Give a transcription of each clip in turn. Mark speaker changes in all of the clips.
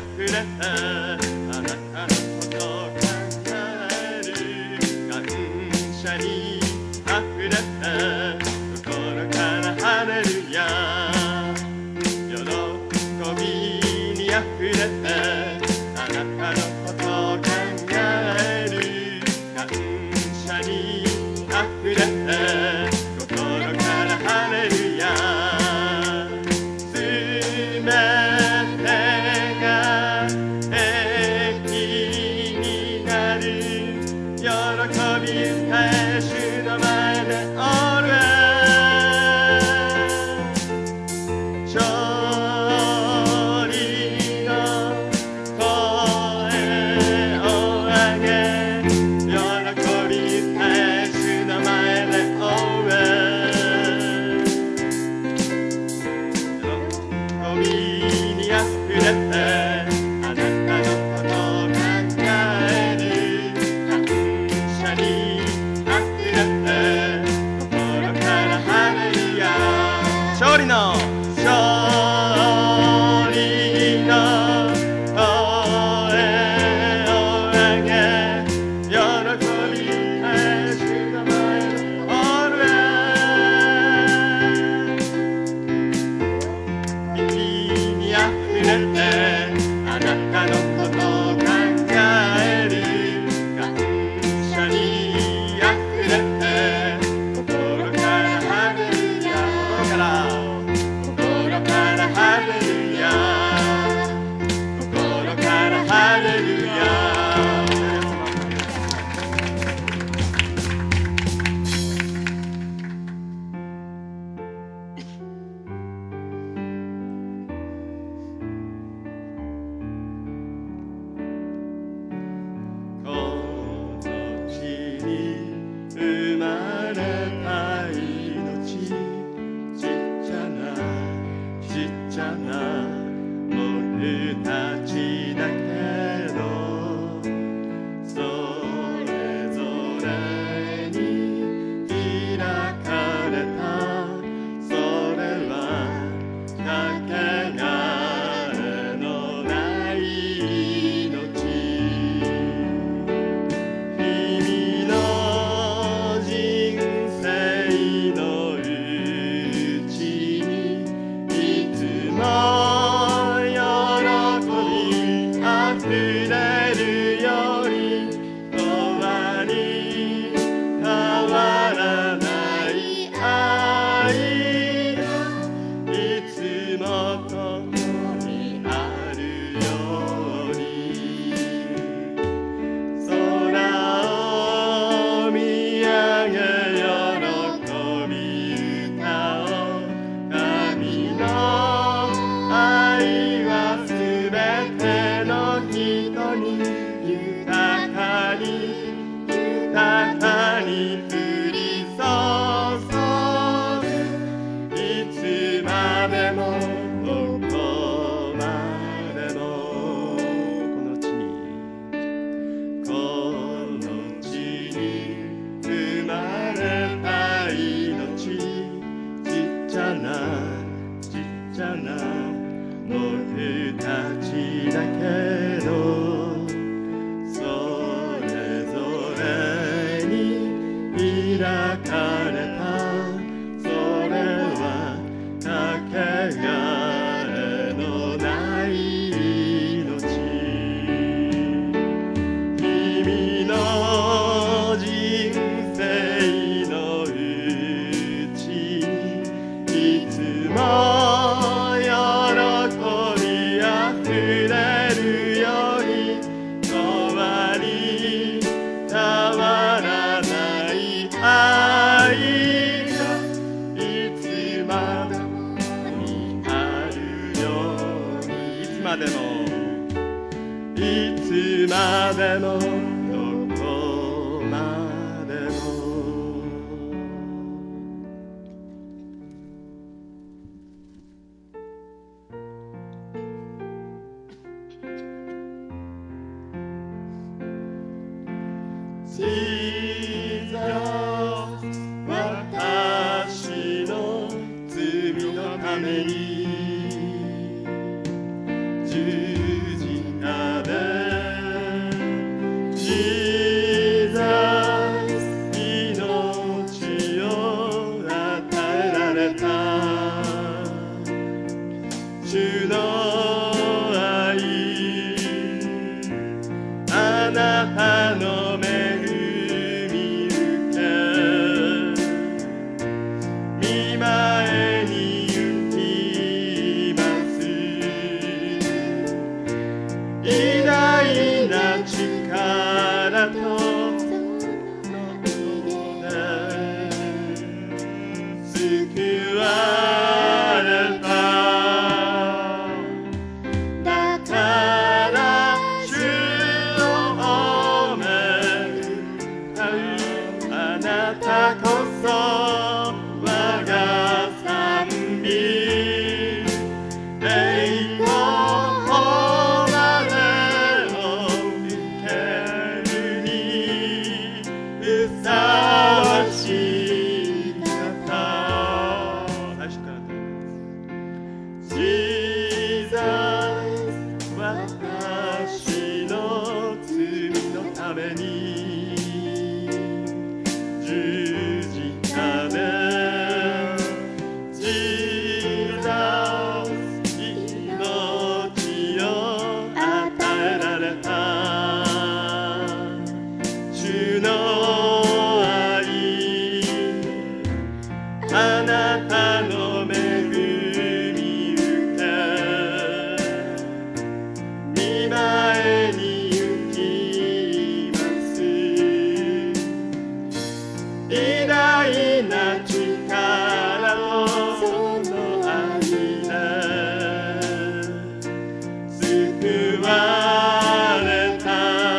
Speaker 1: 溢れてあなたのことを考える感謝に溢れて心からハレルヤ喜びに溢れてあなたのことを考える感謝に溢れて心からハレルヤすべてが益になる喜び歌え主の前でオル勝利の声を上げ喜び歌え主の前でオル喜びにあふれてあなたのことを考える感謝にあふれて心からハレルヤ勝利の声を上げ喜び歌え主の前でオル息にあふれてあなたのことを考える感謝にあふれて心からハレルヤ心からハレルヤ心からハレルヤこの地に生まれた命ちっちゃな僕たちだけどそれぞれに開かれたそれはかけがえのない命君の人生のうちにいつも喜びあふれるように変わり変わらない愛がいつも共にあるように空を見上げ喜び歌おう神の愛はすべての人に豊かに降り注ぐいつまでもどこまでもこの地に生まれた命ちっちゃな僕たちだけどそれぞれに開かれたそれはかけがえのない命君の人生のうちにいつも喜びあふれるように変わり変わらない愛がいつまでもにあるようにいつまでもどこまでも小さ私の罪のために十字救われた。だから主を褒め歌う。あなたこそ我が賛美。栄光誉れを受けるにふさわしい方。最初から歌います。Jesus 私の罪のために十字架で Jesus 命を与えられた。主の愛あなたの恵み受け御前に行きます。偉大な力とその愛で救われた。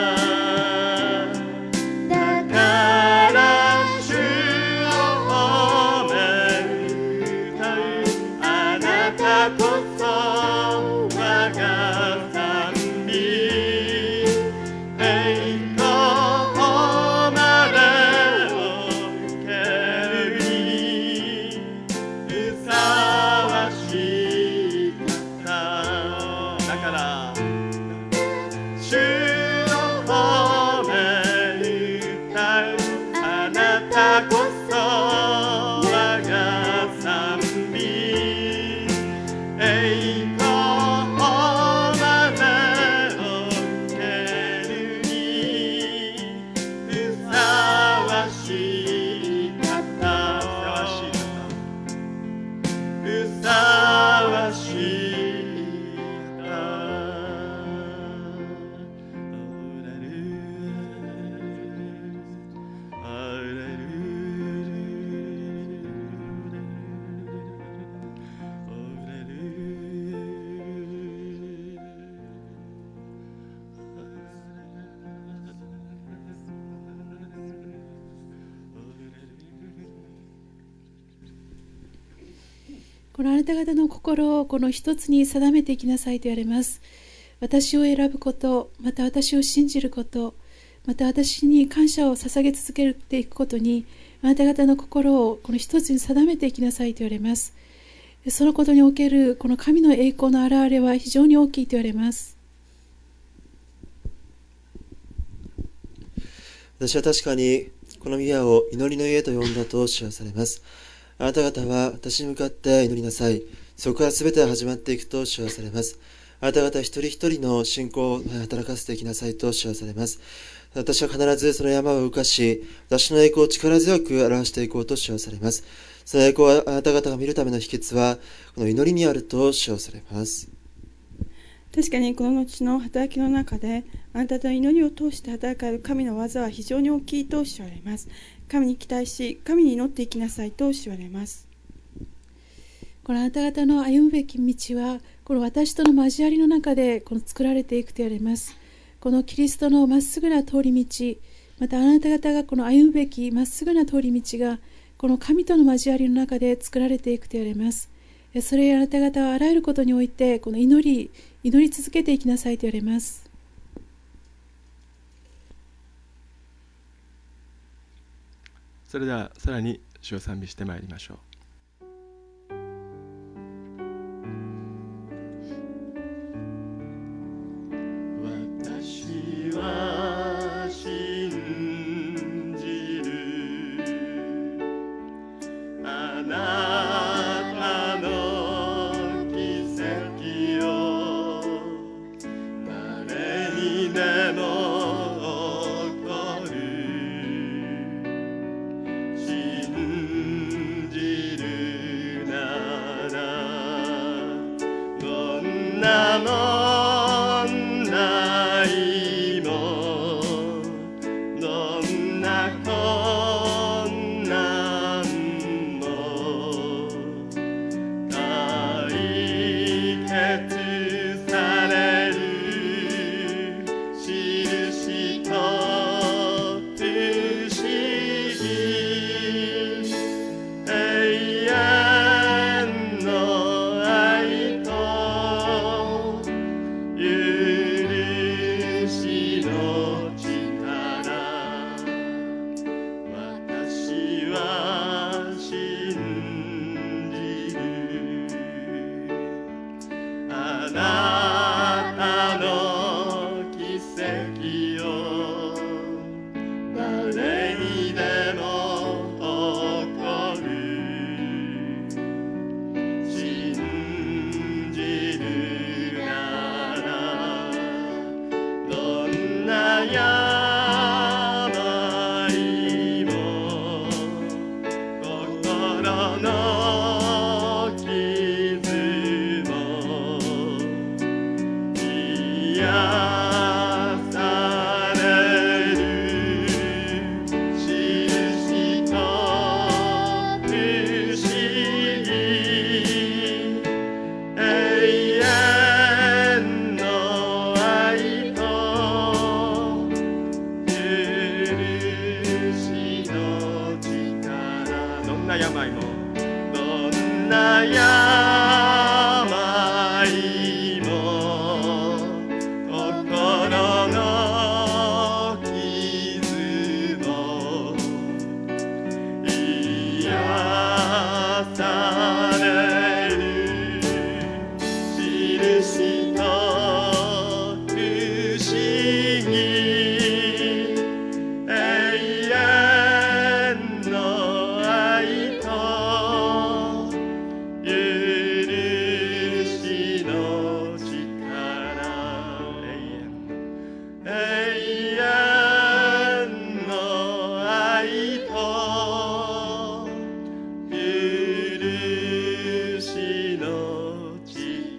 Speaker 1: だから主を褒め歌う。あなたこそ我が賛美。栄光誉れを受けるにふさわしい方。だから主を褒め歌う。あなたこそ我が賛美。栄光誉れを受けるにふさわしい方。ふさわしい方。
Speaker 2: このあなた方の心をこの一つに定めていきなさいと言われます。私を選ぶこと、また私を信じること、また私に感謝を捧げ続けていくことに、あなた方の心をこの一つに定めていきなさいと言われます。そのことにおけるこの神の栄光の現れは非常に大きいと言われます。
Speaker 3: 私は確かにこの宮を祈りの家と呼んだと知らされます。あなた方は私に向かって祈りなさい。そこから全ては始まっていくと知らされます。あなた方一人一人の信仰を働かせていきなさいと知らされます。私は必ずその山を動かし、私の栄光を力強く表していこうと知らされます。その栄光はあなた方が見るための秘訣は、この祈りにあると知らされます。
Speaker 4: 確かにこの後の働きの中で、あなたの祈りを通して働かれる神の技は非常に大きいと知られます。神に期待し、神に祈っていきなさいと知られます。
Speaker 2: このあなた方の歩むべき道は、この私との交わりの中でこの作られていくと言われます。このキリストのまっすぐな通り道、またあなた方がこの歩むべきまっすぐな通り道が、この神との交わりの中で作られていくと言われます。それをあなた方はあらゆることにおいて、この祈り続けていきなさいと言われます。
Speaker 1: それではさらに主を賛美してまいりましょう。私は信じるあなたの奇跡を誰にでも起こる信じるならどんな問題もどんな困難もの傷を癒される印と不思議永遠の愛と許しの力どんな病もどんな病も心の傷を癒される印と不思議永遠の愛と許しの力永遠の愛と許しの力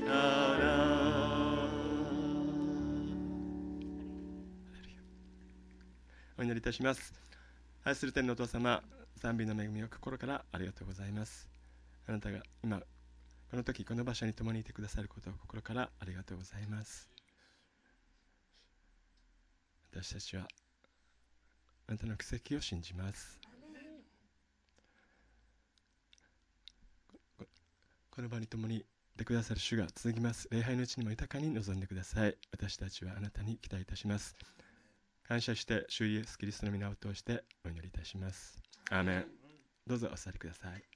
Speaker 1: お祈りいたします。愛する天のお父様、賛美の恵みを心からありがとうございます。あなたが今この時この場所に共にいてくださることを心からありがとうございます。私たちはあなたの奇跡を信じます。この場に共にいてくださる主が続きます。礼拝のうちにも豊かに臨んでください。私たちはあなたに期待いたします。感謝して主イエスキリストの皆を通してお祈りいたします。アーメン。どうぞお座りください。